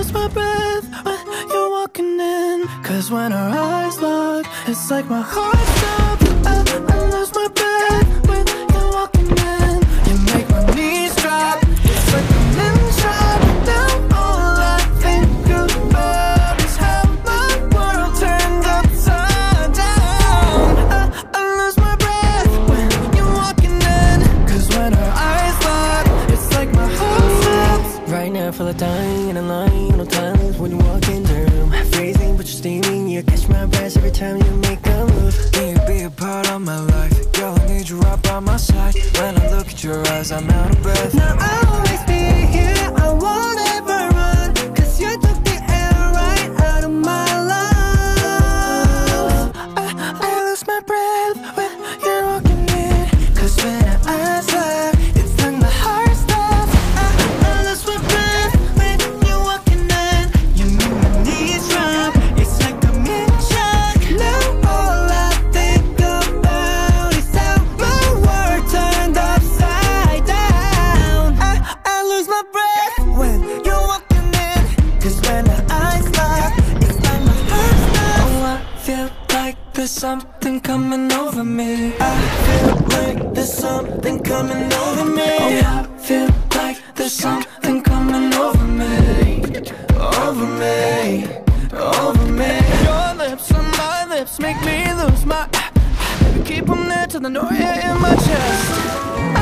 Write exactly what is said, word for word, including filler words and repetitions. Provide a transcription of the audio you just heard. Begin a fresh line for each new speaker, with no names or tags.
lose my breath when you're walking in. Cause when our eyes lock, it's like my heart stops. I, I lose my breath when you're walking in. You make my knees drop. It's like I'm in trap. Now all I think about is how my world turned upside down. I, I lose my breath when you're walking in. Cause when our eyes lock, it's like my heart stops.
Right now I feel like dying in line. No times when you walk in the room, freezing but you're steaming. You catch my breath every time you make a move.
Can you be a part of my life? Girl, I need you right by my side. When I look at your eyes, I'm out of breath.
Now I'll always be here, I won't ever run. Cause you took the air right out of my lungs. I, I lose my breath when you're walking in. Cause when our eyes lock, it's like my heart stops. I, I lose my breath when you're walking in. You make my knees drop, it's like I'm in shock. Now all I think about is how my world turned upside down. I, I lose my breath when you're walking in. Cause when our eyes lock, it's like my heart stops.
Oh, I feel like there's something coming over me.
I feel like there's something coming over me.
Oh, I feel like there's something coming over me. Over me, over me.
Your lips on my lips make me lose my. Baby, keep them there till the noise in my chest.